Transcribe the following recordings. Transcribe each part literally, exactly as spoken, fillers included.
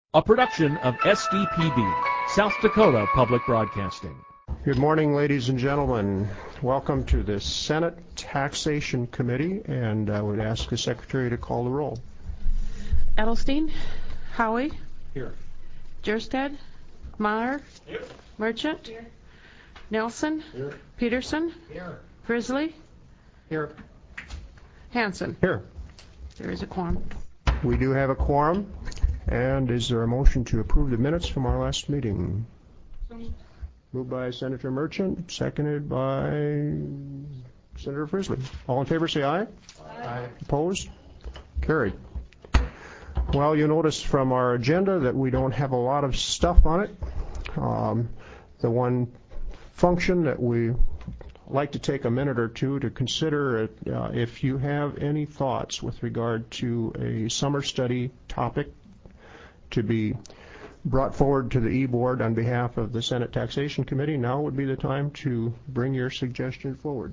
A production of S D P B, South Dakota Public Broadcasting. Good morning, ladies and gentlemen. Welcome to the Senate Taxation Committee, and I would ask the Secretary to call the roll. Edelstein, Howie, Here. Jerstad, Maher, Here. Merchant, Here. Nelson, Here. Peterson, Here. Frisley, Here. Hanson. Here. There is a quorum. We do have a quorum. And is there a motion to approve the minutes from our last meeting? Moved by Senator Merchant, seconded by Senator Frisley. All in favor, say aye. Aye. Opposed? Carried. Well, you'll notice from our agenda that we don't have a lot of stuff on it. Um, the one function that we like to take a minute or two to consider it, uh, if you have any thoughts with regard to a summer study topic to be brought forward to the E-Board on behalf of the Senate Taxation Committee, now would be the time to bring your suggestion forward.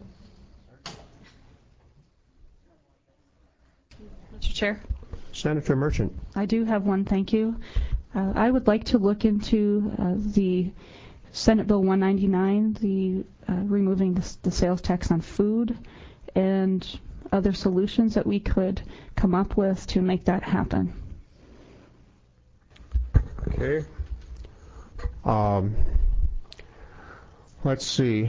Mister Chair. Senator Merchant. I do have one, thank you. Uh, I would like to look into uh, the Senate Bill one ninety-nine, the uh, removing the, the sales tax on food, and other solutions that we could come up with to make that happen. Okay. Um, let's see.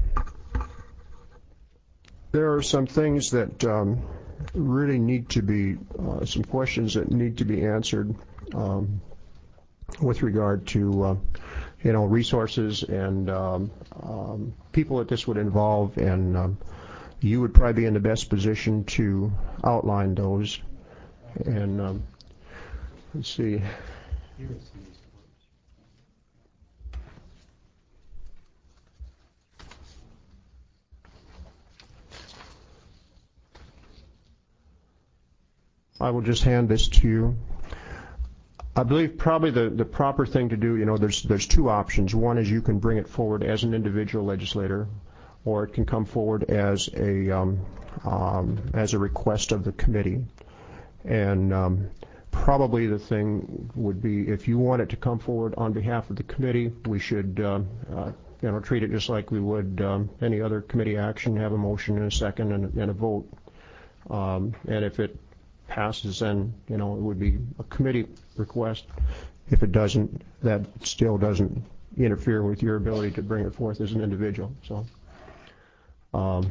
There are some things that um, really need to be, uh, some questions that need to be answered um, with regard to, uh, you know, resources and um, um, people that this would involve, and um, you would probably be in the best position to outline those. And um, let's see. I will just hand this to you. I believe probably the, the proper thing to do, you know, there's there's two options. One is you can bring it forward as an individual legislator, or it can come forward as a um, um, as a request of the committee. And um, probably the thing would be, if you want it to come forward on behalf of the committee, we should uh, uh, you know, treat it just like we would um, any other committee action, have a motion and a second and, and a vote. Um, and if it passes, then, you know, it would be a committee request. If it doesn't, that still doesn't interfere with your ability to bring it forth as an individual. So, um,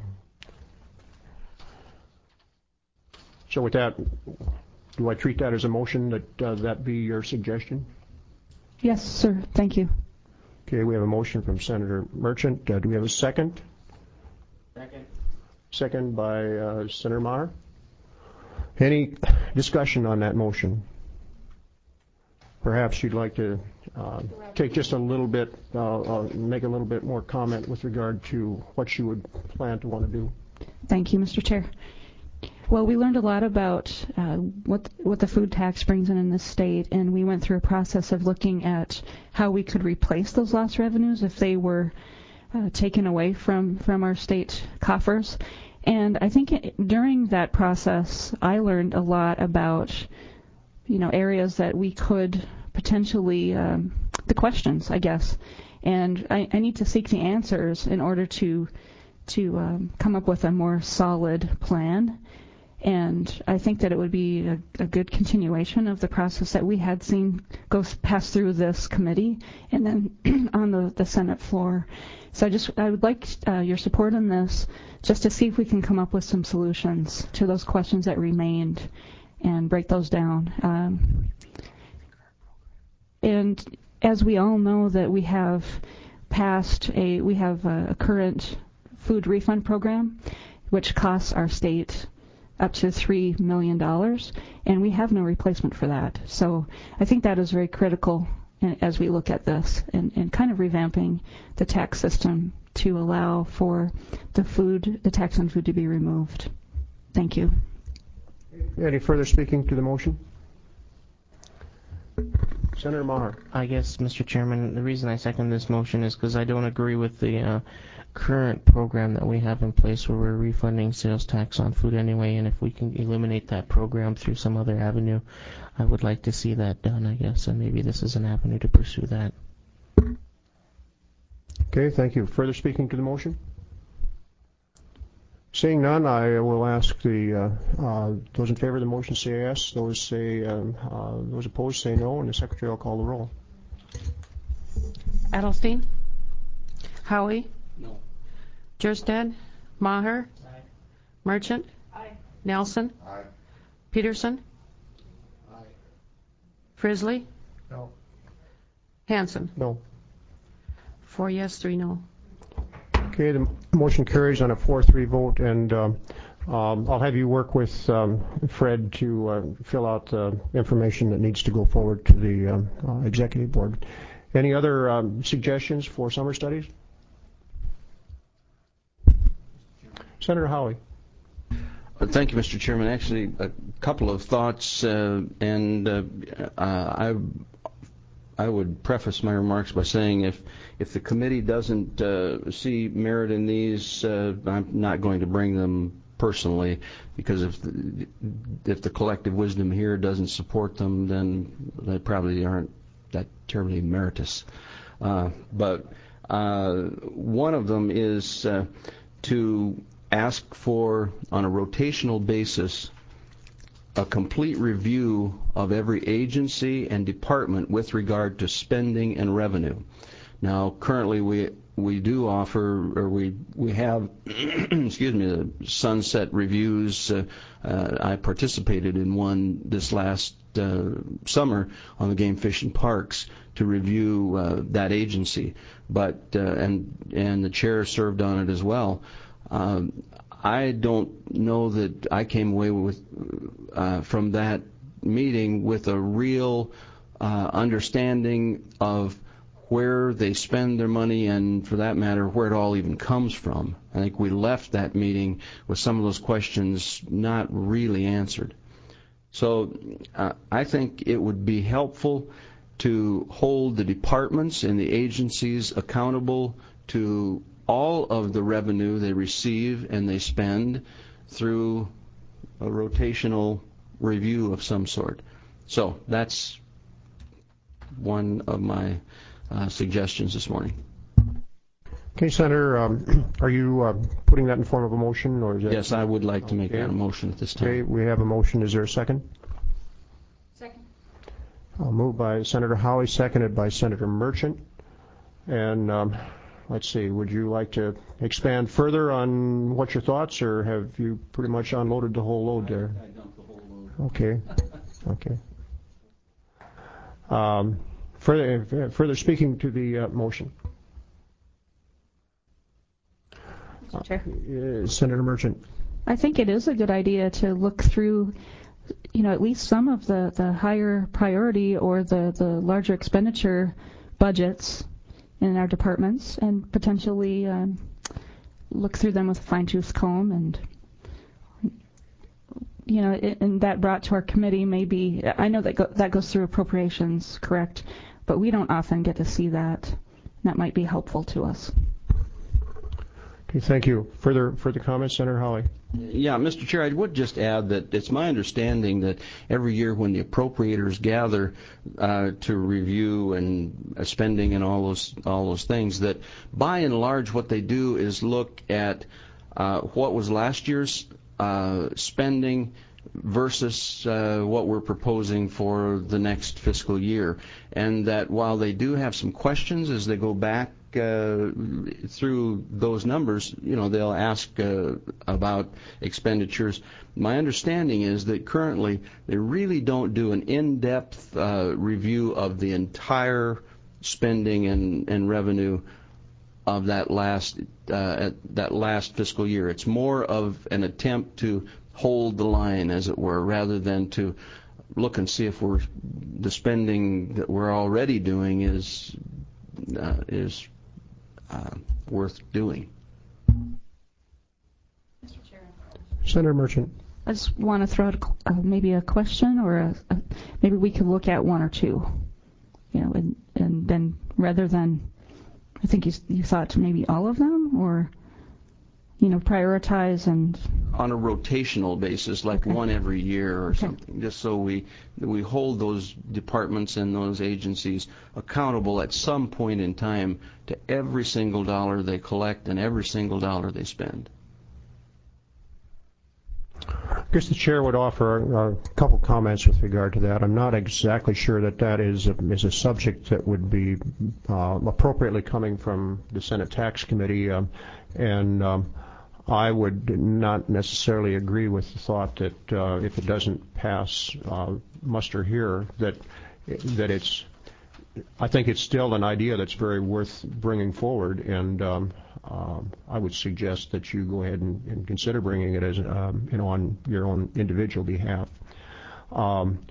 so with that, do I treat that as a motion? That uh, that be your suggestion? Yes, sir. Thank you. Okay, we have a motion from Senator Merchant. Uh, do we have a second? Second. Second by uh, Senator Maher. Any discussion on that motion? Perhaps you'd like to uh, take just a little bit, uh, uh, make a little bit more comment with regard to what you would plan to want to do. Thank you, Mister Chair. Well, we learned a lot about uh, what what the food tax brings in in this state, and we went through a process of looking at how we could replace those lost revenues if they were uh, taken away from, from our state coffers. And I think it, during that process, I learned a lot about, you know, areas that we could potentially, um, the questions, I guess. And I, I need to seek the answers in order to to um, come up with a more solid plan. And I think that it would be a, a good continuation of the process that we had seen go pass through this committee and then on the, the Senate floor. So I just I would like uh, your support on this, just to see if we can come up with some solutions to those questions that remained and break those down. Um, and as we all know, that we have passed a we have a, a current food refund program, which costs our state up to three million dollars, and we have no replacement for that. So I think that is very critical as we look at this and, and kind of revamping the tax system to allow for the food, the tax on food to be removed. Thank you. Any further speaking to the motion? Senator Maher. I guess, Mister Chairman, the reason I second this motion is because I don't agree with the uh, current program that we have in place where we're refunding sales tax on food anyway, and if we can eliminate that program through some other avenue, I would like to see that done, I guess, and maybe this is an avenue to pursue that. Okay, thank you. Further speaking to the motion? Seeing none, I will ask the uh, uh, those in favor of the motion say yes. Those say um, uh, those opposed say no, and the secretary will call the roll. Edelstein? Howie? No. Jerstad? Maher? Aye. Merchant? Aye. Nelson? Aye. Peterson? Aye. Frisley? No. Hanson? No. Four yes, three no. Okay, the motion carries on a four three vote, and um, um, I'll have you work with um, Fred to uh, fill out the information that needs to go forward to the um, uh, executive board. Any other um, suggestions for summer studies? Senator Hawley. Uh, Thank you, Mister Chairman. Actually, a couple of thoughts, uh, and uh, uh, I I would preface my remarks by saying if if the committee doesn't uh, see merit in these, uh, I'm not going to bring them personally, because if the, if the collective wisdom here doesn't support them, then they probably aren't that terribly meritorious. Uh, but uh, one of them is uh, to ask for, on a rotational basis, a complete review of every agency and department with regard to spending and revenue. Now, currently we we do offer, or we we have, excuse me, the sunset reviews. Uh, uh, I participated in one this last uh, summer on the Game Fish and Parks to review uh, that agency, but uh, and and the chair served on it as well. Um, I don't know that I came away with uh, from that meeting with a real uh, understanding of where they spend their money, and for that matter, where it all even comes from. I think we left that meeting with some of those questions not really answered. So uh, I think it would be helpful to hold the departments and the agencies accountable to all of the revenue they receive and they spend through a rotational review of some sort. So that's one of my uh, suggestions this morning. Okay, Senator, um, are you uh, putting that in form of a motion, or is that? Yes, I would like to make Okay. that a motion at this time. Okay, we have a motion. Is there a second? Second. Uh, moved by Senator Hawley, seconded by Senator Merchant. And um, let's see, would you like to expand further on what your thoughts, or have you pretty much unloaded the whole load there? I dumped the whole load. Okay. Okay. Um, further, further speaking to the uh, motion. Mister Chair. Uh, Senator Merchant. I think it is a good idea to look through, you know, at least some of the, the higher priority or the, the larger expenditure budgets in our departments, and potentially um, look through them with a fine-tooth comb, and you know, it, and that brought to our committee maybe, I know that go, that goes through appropriations, correct, but we don't often get to see that. That might be helpful to us. Okay, thank you. Further further comments, Senator Hawley? Yeah, Mister Chair, I would just add that it's my understanding that every year when the appropriators gather uh, to review and uh, spending and all those all those things, that by and large what they do is look at uh, what was last year's uh, spending versus uh, what we're proposing for the next fiscal year, and that while they do have some questions as they go back Uh, through those numbers, you know, they'll ask uh, about expenditures. My understanding is that currently they really don't do an in-depth uh, review of the entire spending and, and revenue of that last uh, that last fiscal year. It's more of an attempt to hold the line, as it were, rather than to look and see if we're the spending that we're already doing is uh, is Uh, worth doing. Mister Chair. Senator Merchant. I just want to throw out a, uh, maybe a question, or a, a, maybe we could look at one or two. you know, and, and then rather than, I think you, you thought maybe all of them, or, you know, prioritize and... On a rotational basis, like Okay. one every year or Okay. something, just so we we hold those departments and those agencies accountable at some point in time to every single dollar they collect and every single dollar they spend. I guess the chair would offer a couple comments with regard to that. I'm not exactly sure that that is a, is a subject that would be uh, appropriately coming from the Senate Tax Committee, um, and um, I would not necessarily agree with the thought that uh, if it doesn't pass uh, muster here, that that it's. I think it's still an idea that's very worth bringing forward, and um, um, I would suggest that you go ahead and, and consider bringing it as um, you know on your own individual behalf. Um,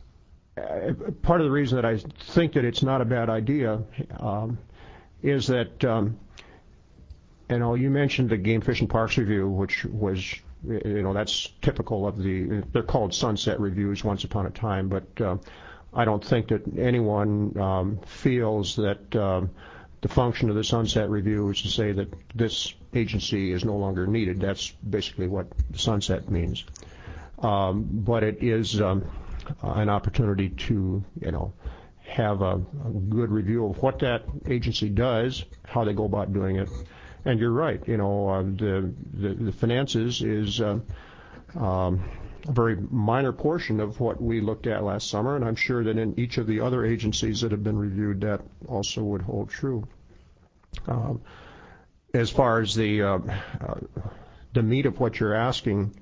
part of the reason that I think that it's not a bad idea um, is that um, you know you mentioned the Game Fish and Parks Review, which was you know that's typical of the they're called sunset reviews once upon a time, but uh, I don't think that anyone um, feels that um, the function of the sunset review is to say that this agency is no longer needed. That's basically what the sunset means. Um, but it is um, an opportunity to, you know, have a, a good review of what that agency does, how they go about doing it. And you're right, you know, uh, the, the the finances is uh, um, a very minor portion of what we looked at last summer, and I'm sure that in each of the other agencies that have been reviewed, that also would hold true. Um, as far as the uh, uh, the meat of what you're asking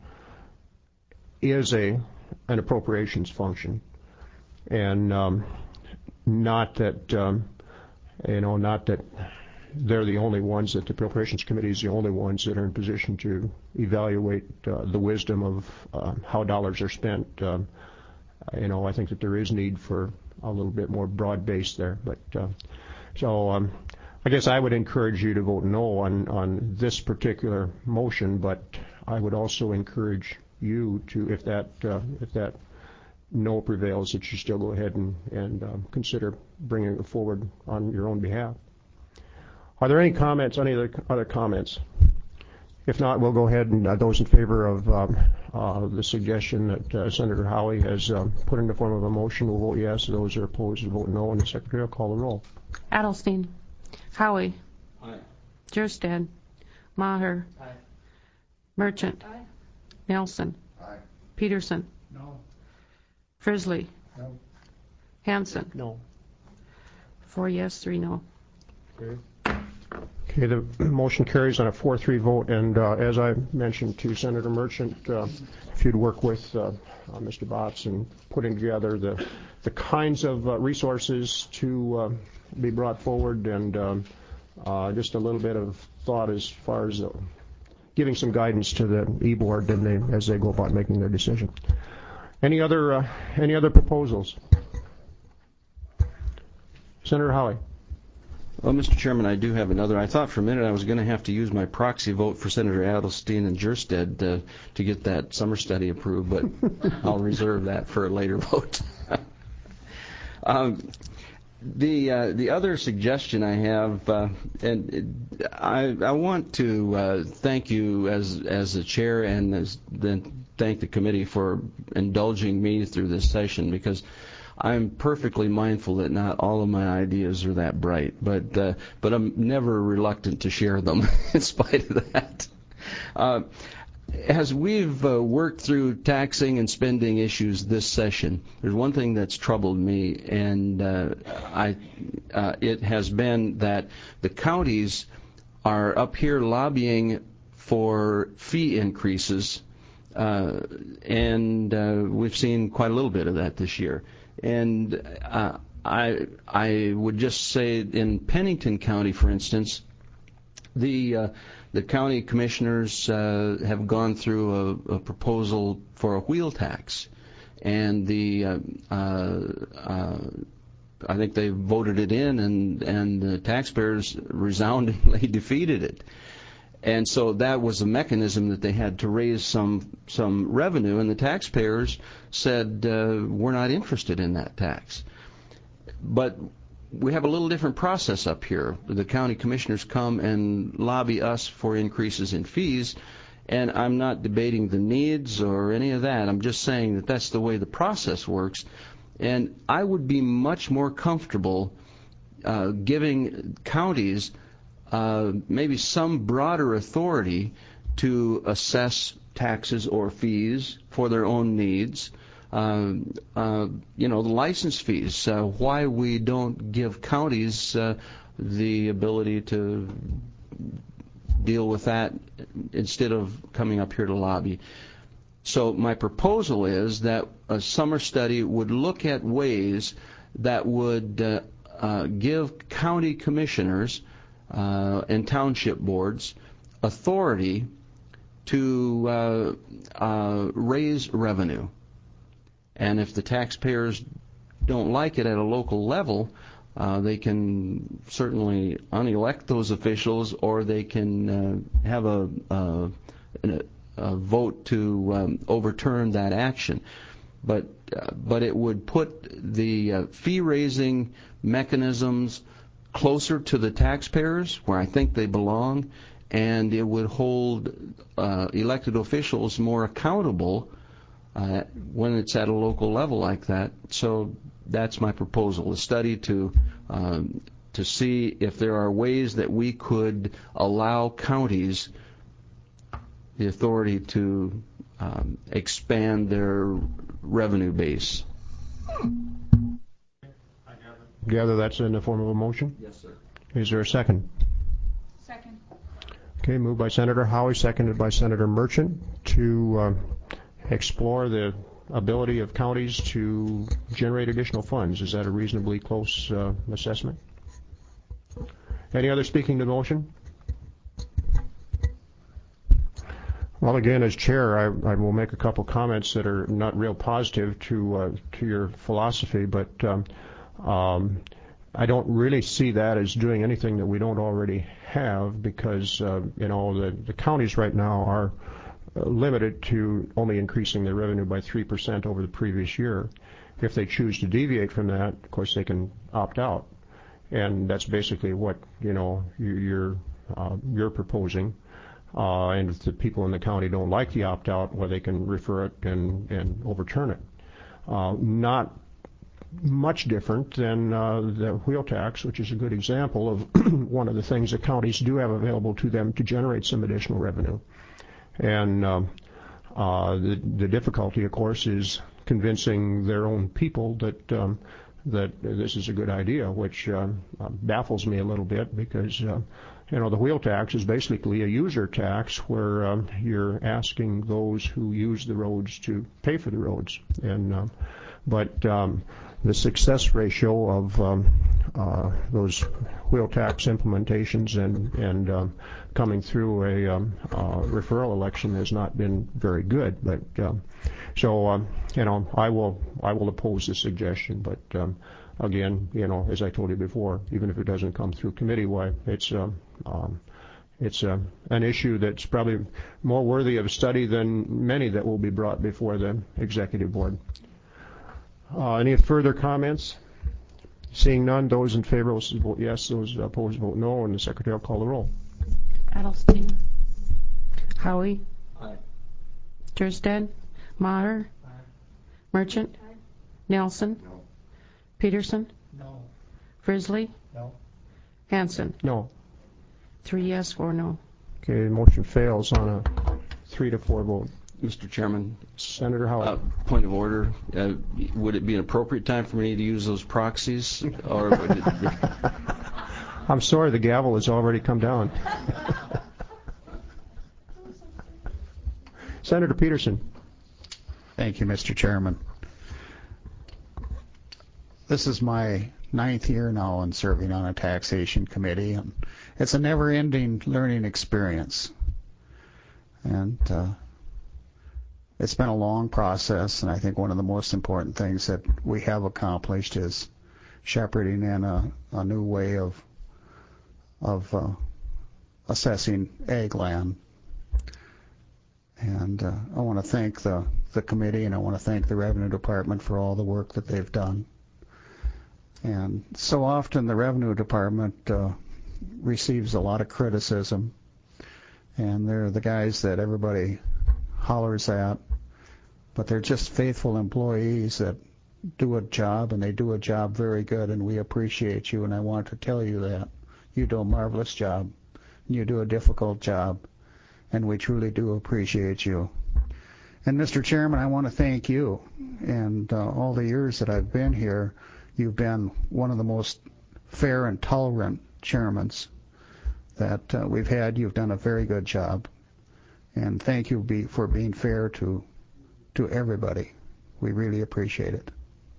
is a an appropriations function, and um, not that um, you know, not that they're the only ones, that the Appropriations Committee is the only ones that are in position to evaluate uh, the wisdom of uh, how dollars are spent. Um, you know, I think that there is need for a little bit more broad base there. But uh, so um, I guess I would encourage you to vote no on, on this particular motion, but I would also encourage you to, if that uh, if that no prevails, that you still go ahead and, and um, consider bringing it forward on your own behalf. Are there any comments, any other, other comments? If not, we'll go ahead and uh, those in favor of um, uh, the suggestion that uh, Senator Howey has um, put in the form of a motion will vote yes. Those who are opposed will vote no, and the Secretary will call the roll. Adelstein. Howey. Aye. Jerstad. Maher. Aye. Merchant. Aye. Nelson. Aye. Peterson. No. Frisley. No. Hanson. No. Four yes, three no. Okay. Okay, the motion carries on a four three vote, and uh, as I mentioned to Senator Merchant, uh, if you'd work with uh, uh, Mister Botts in putting together the the kinds of uh, resources to uh, be brought forward, and um, uh, just a little bit of thought as far as uh, giving some guidance to the E-Board and they, as they go about making their decision. Any other uh, any other proposals? Senator Howey. Well, Mister Chairman, I do have another. I thought for a minute I was going to have to use my proxy vote for Senator Adelstein and Jerstad uh, to get that summer study approved, but I'll reserve that for a later vote. um, the uh, the other suggestion I have, uh, and it, I I want to uh, thank you as as the chair, and as, then thank the committee for indulging me through this session, because I'm perfectly mindful that not all of my ideas are that bright, but uh, but I'm never reluctant to share them in spite of that. Uh, as we've uh, worked through taxing and spending issues this session, there's one thing that's troubled me, and uh, I uh, it has been that the counties are up here lobbying for fee increases, uh, and uh, we've seen quite a little bit of that this year. And uh, I I would just say in Pennington County, for instance, the uh, the county commissioners uh, have gone through a, a proposal for a wheel tax, and the uh, uh, uh, I think they voted it in, and and the taxpayers resoundingly defeated it. And so that was a mechanism that they had to raise some some revenue, and the taxpayers said, uh, we're not interested in that tax. but we have a little different process up here. The county commissioners come and lobby us for increases in fees, and I'm not debating the needs or any of that. I'm just saying that that's the way the process works, and I would be much more comfortable uh, giving counties uh, maybe some broader authority to assess taxes or fees for their own needs. Uh, uh, you know, the license fees, uh, why we don't give counties uh, the ability to deal with that instead of coming up here to lobby. So my proposal is that a summer study would look at ways that would uh, uh, give county commissioners uh, and township boards authority to uh, uh, raise revenue. And if the taxpayers don't like it at a local level, uh, they can certainly unelect those officials, or they can uh, have a, uh, a, a vote to um, overturn that action. But uh, but it would put the uh, fee-raising mechanisms closer to the taxpayers, where I think they belong, and it would hold uh, elected officials more accountable Uh, when it's at a local level like that. So that's my proposal, a study to um, to see if there are ways that we could allow counties the authority to um, expand their revenue base. Gather that's in the form of a motion? Yes, sir. Is there a second? Second. Okay, moved by Senator Howie, seconded by Senator Merchant to uh, explore the ability of counties to generate additional funds. Is that a reasonably close uh, assessment? Any other speaking to the motion? Well, again, as chair, I, I will make a couple comments that are not real positive to uh, to your philosophy, but um, um, I don't really see that as doing anything that we don't already have, because uh, you know the, the counties right now are limited to only increasing their revenue by three percent over the previous year. If they choose to deviate from that, of course, they can opt out, and that's basically what you know you're uh, you're proposing. Uh, and if the people in the county don't like the opt-out, well, they can refer it and, and overturn it. Uh, not much different than uh, the wheel tax, which is a good example of one of the things that counties do have available to them to generate some additional revenue. And um, uh, the, the difficulty, of course, is convincing their own people that um, that this is a good idea, which uh, uh, baffles me a little bit, because uh, you know the wheel tax is basically a user tax where um, you're asking those who use the roads to pay for the roads. And uh, but um, the success ratio of um, uh, those wheel tax implementations and and um, coming through a um, uh, referral election has not been very good. But um, so um, you know I will I will oppose the suggestion. But um, again, you know as I told you before, even if it doesn't come through committee, why it's um, um, it's uh, an issue that's probably more worthy of study than many that will be brought before the executive board. Uh, any further comments? Seeing none, those in favor will vote yes, those opposed vote no, and the secretary will call the roll. Adelstein. Howie. Aye. Tierstead. Maher. Aye. Merchant. Aye. Nelson. No. Peterson. No. Frisley. No. Hanson. No. Three yes, four no. Okay, the motion fails on a three to four vote. Mister Chairman, Senator Howard. uh, point of order. Uh, would it be an appropriate time for me to use those proxies, or would it be... I'm sorry, the gavel has already come down. Senator Peterson. Thank you, Mister Chairman. This is my ninth year now in serving on a taxation committee, and it's a never-ending learning experience. And uh, it's been a long process, and I think one of the most important things that we have accomplished is shepherding in a, a new way of of uh, assessing ag land. And uh, I want to thank the, the committee, and I want to thank the Revenue Department for all the work that they've done. And so often the Revenue Department uh, receives a lot of criticism, and they're the guys that everybody hollers at, but they're just faithful employees that do a job, and they do a job very good, and we appreciate you, and I want to tell you that. You do a marvelous job, and you do a difficult job, and we truly do appreciate you. And Mister Chairman, I want to thank you, and uh, all the years that I've been here, you've been one of the most fair and tolerant chairmans that uh, we've had. You've done a very good job, and thank you be, for being fair to to everybody. We really appreciate it.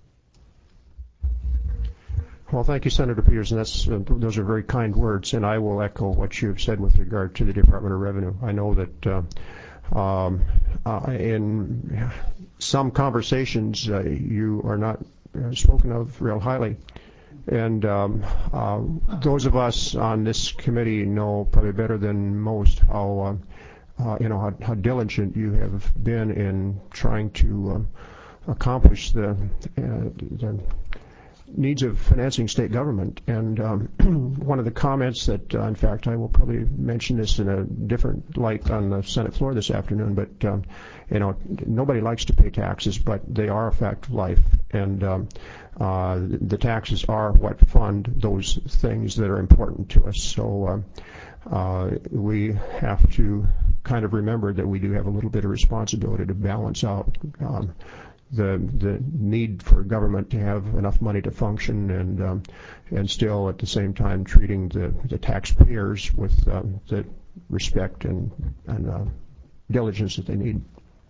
Well, thank you, Senator Peterson. That's, uh, those are very kind words, and I will echo what you've said with regard to the Department of Revenue. I know that uh, um, uh, in some conversations uh, you are not uh, spoken of real highly, and um, uh, those of us on this committee know probably better than most how uh, uh, you know how, how diligent you have been in trying to uh, accomplish the, uh, the needs of financing state government. And um, one of the comments that, uh, in fact, I will probably mention this in a different light on the Senate floor this afternoon, but, um, you know, nobody likes to pay taxes, but they are a fact of life. And um, uh, the taxes are what fund those things that are important to us. So uh, uh, we have to kind of remember that we do have a little bit of responsibility to balance out um, the the need for government to have enough money to function, and um, and still at the same time treating the, the taxpayers with um, the respect and and uh, diligence that they need.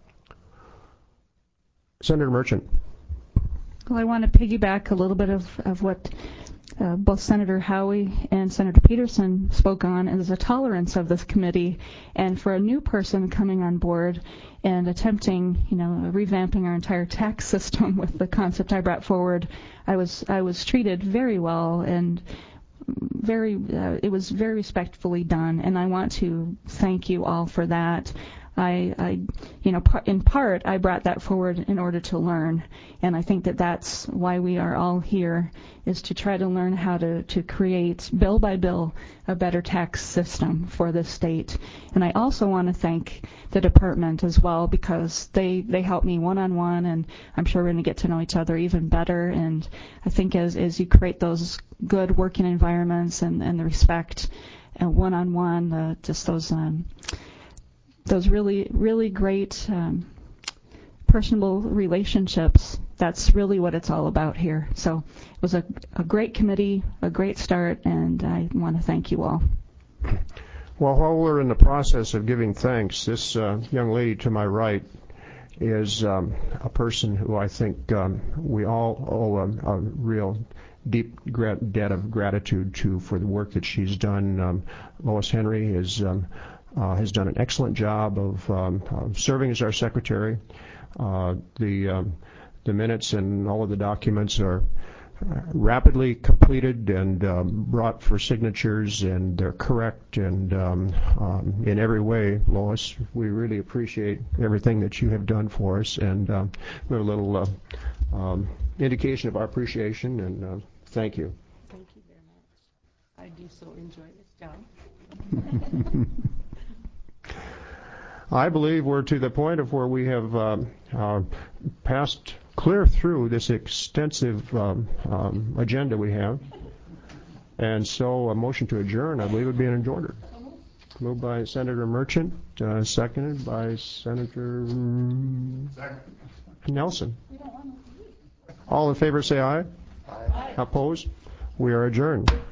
Senator Merchant. Well, I want to piggyback a little bit of, of what uh, both Senator Howie and Senator Peterson spoke on, as a tolerance of this committee, and for a new person coming on board and attempting, you know, revamping our entire tax system with the concept I brought forward, I was I was treated very well, and very uh, it was very respectfully done, and I want to thank you all for that. I, I, you know, par- in part, I brought that forward in order to learn, and I think that that's why we are all here, is to try to learn how to, to create, bill by bill, a better tax system for this state. And I also want to thank the department as well, because they, they helped me one-on-one, and I'm sure we're going to get to know each other even better. And I think as, as you create those good working environments and, and the respect and one-on-one, uh, just those... Um, those really, really great um, personable relationships, that's really what it's all about here. So it was a, a great committee, a great start, and I want to thank you all. Well, while we're in the process of giving thanks, this uh, young lady to my right is um, a person who I think um, we all owe a, a real deep debt of gratitude to for the work that she's done. Um, Lois Henry is... Um, Uh, has done an excellent job of um, uh, serving as our secretary. Uh, the um, the minutes and all of the documents are rapidly completed and um, brought for signatures, and they're correct and um, um, in every way. Lois, we really appreciate everything that you have done for us, and um, a little uh, um, indication of our appreciation, and uh, thank you. Thank you very much. I do so enjoy this job. I believe we're to the point of where we have uh, uh, passed clear through this extensive um, um, agenda we have. And so a motion to adjourn, I believe, would be in order. Moved by Senator Merchant, uh, seconded by Senator Nelson. All in favor say aye. Aye. Opposed? We are adjourned.